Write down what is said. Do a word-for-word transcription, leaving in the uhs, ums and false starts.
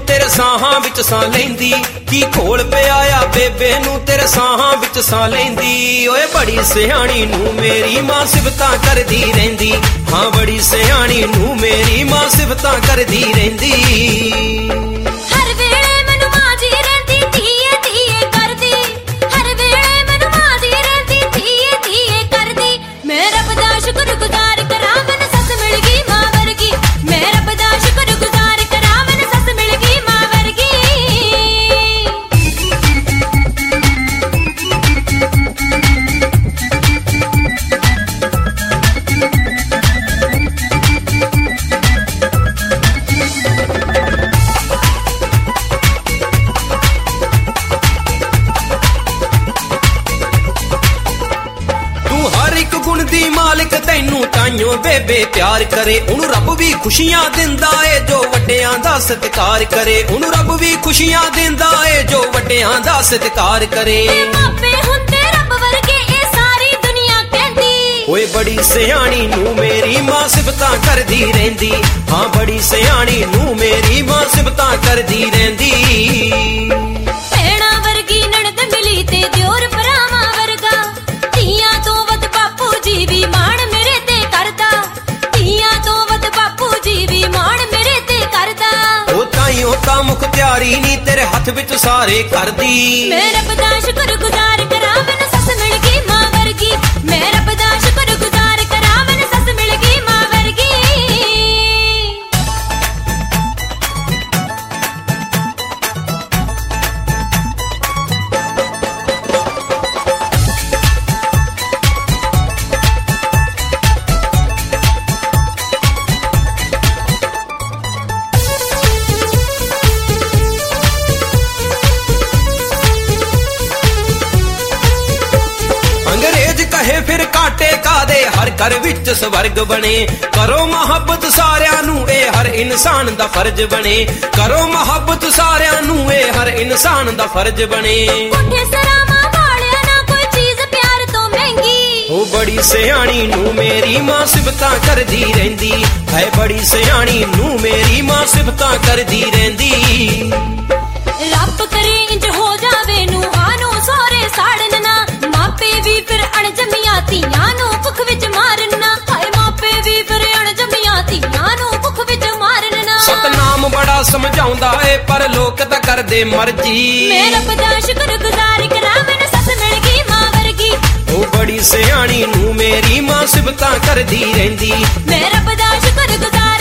तेरे साहां विच सां लैंदी की खोल पिया आ बेबे नू तेरे साहां विच सां लैंदी ओए बड़ी सियाणी नू मेरी मां सिफतां करदी रहिंदी हां बड़ी सियाणी नू मेरी मां सिफतां करदी रहिंदी हर वेले मैनू मां जी रहिंदी धीए धीए करदी हर वेले मैनू मां जी रहिंदी धीए धीए करदी मैं रब दा शुक्रगुजार करां मैनू सस मिल गई मां वर्गी मैं रब दा शुक्रगुजार करां मैनू सस मिल गई मां वर्गी गुण दी मालिक तैनू ताइयों बेबे प्यार करे उन्हू रब भी खुशियां दिंदा ए जो वड्डियां दा सत्कार करे उन्हू रब भी खुशियां दिंदा ए जो वड्डियां दा सत्कार करे मापे हुंदे रब वर्गे ए सारी दुनिया कहंदी ओए बड़ी सियाणी नू मेरी मां सिफतां करदी रहिंदी हां बड़ी सियाणी नू मेरी मां सिफतां करदी रहिंदी भैणा वर्गी नणद मिली ते दियोर भरावां वर्गा धीआं तो वध बापू जी भी माण मेरे ते करदा धीआं तो वध बापू जी भी माण मेरे ते करदा ओ ताइयों ता मुख्तियारी नी तेरे हथ विच सारे करदी मैं रब दा शुक्रगुजार करां मैनू सस मिल गई मां वर्गी मैं रब दा शुक्रगुजार करां मैनू सस मिल गई मां वर्गी अंग्रेज कहे फिर काटे कादे हर घर विच स्वर्ग बने करो मोहब्बत सारियां नू ए हर इंसान दा फर्ज बने करो मोहब्बत सारियां नू ए हर इंसान दा फर्ज बने कोठे सरामा वालिया ना कोई चीज प्यार तो महंगी ओ बड़ी सियाणी नू मेरी मां सिफतां करदी रहिंदी है बड़ी सियाणी नू मेरी मां सिफतां करदी रहिंदी रब करे इंज हो जावे नू आनो सोरे साड़न ना मापे भी फिर अणजमिया धीआं नू भुख विच मारन ना हाय मापे भी फिर अणजमिया धीआं नू भुख विच मारन ना सतनाम बड़ा समझाउंदा ए पर लोक तां करदे मर्जी मैं रब दा शुक्रगुजार करां मैनू सस मिल गई मां वर्गी ओ बड़ी सियाणी नू मेरी मां सिफतां करदी रहिंदी मैं रब दा शुक्रगुजार